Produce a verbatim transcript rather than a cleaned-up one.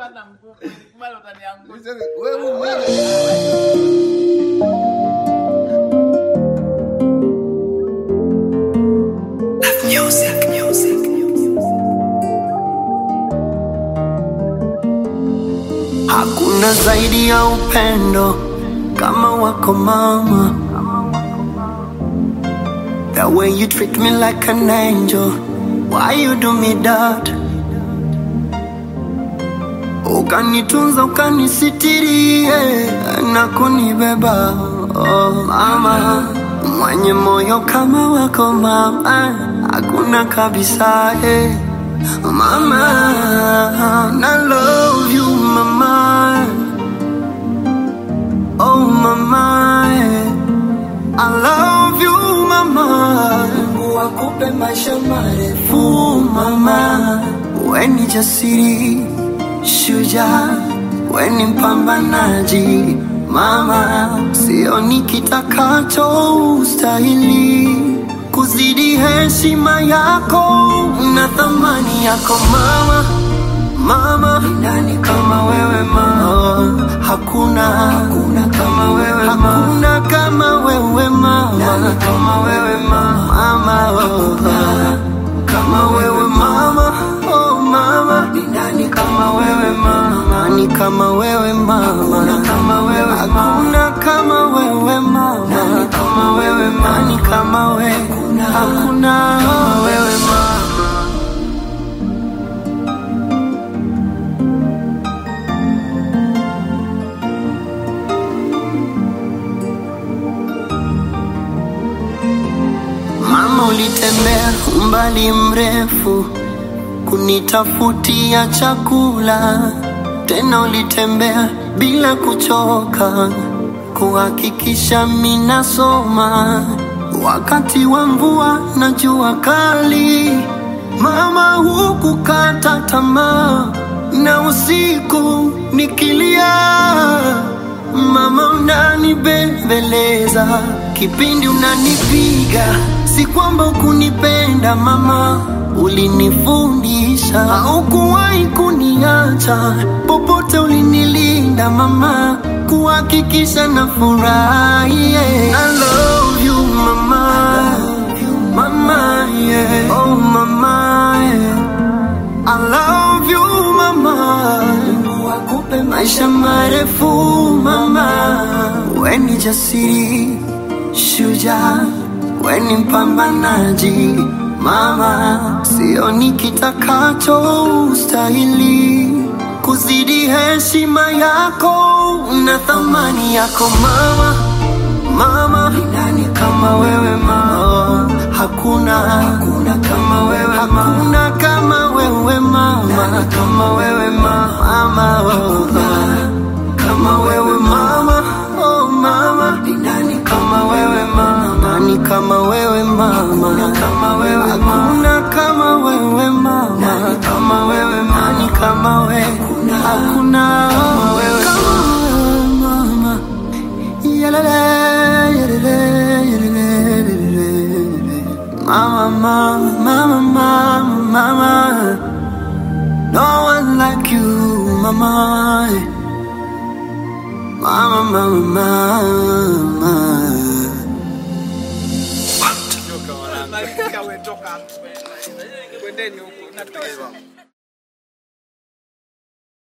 hata nguvu. Kubali utaniangusha. Wewe wewe. Music, music. Hakuna zaidi ya upendo kama wako mama. The way you treat me like an angel. Why you do me that? Ukanitunza, ukanisitiri, yeah, na kunibeba. Oh mama, mwenye moyo kama wako mama, hakuna kabisa, eh. Mama, I love you mama. Oh mama, I love you mama. Mungu akupe maisha marefu mama. Wewe ni jasiri, shujaa, wewe ni mpambanaji mama. Sioni kitakacho ustahili kuzidi heshima yako na thamani yako mama. Mama, nani kama wewe mama? Hakuna, hakuna kama wewe mama. Hakuna kama wewe mama. Nani kama wewe mama? Mama, oh, kama wewe mama. Oh mama, nani kama wewe mama? Nani kama wewe mama? Hakuna kama wewe mama. Hakuna kama wewe mama. Nani kama wewe mama? Nani kama wewe? Hakuna, hakuna kama wewe mama. Mama, ulitembea umbali mrefu kunitafutia chakula, tena ulitembea bila kuchoka kuhakikisha mina soma wakati wa mvua na jua kali. Mama, hukukata tamaa na usiku nikilia. Mama, unanibembeleza kipindi unanipiga, si kwamba ukunipenda mama, ulinifundisha. Haukuwahi kuniacha, popote ulinilinda mama, kuhakikisha na furahi, yeah. I love you mama, mama, yeah. Oh mama, yeah. I love you mama. Mungu akupe maisha marefu mama. Wewe ni jasiri, shujaa, wewe ni mpambanaji mama. Sioni kitakacho ustahili kuzidi heshima yako na thamani yako mama. Mama, nani kama wewe mama? Hakuna, hakuna kama wewe mama. Hakuna kama wewe mama. Nani kama wewe mama? Mama, oh, kama wewe mama. Oh mama, nani kama wewe mama? Nani kama wewe mama? Hakuna kama wewe mama. Hakuna kama wewe mama. Nani kama wewe mama? Nani kama wewe? Hakuna, hakuna kama wewe mama. Yalele, yalele, yalele, yalele. Mama, mama, mama, mama, mama. No one like you, mama. Mama, mama, mama. Toka wana. Toka wewe toka. Kwendeni huko.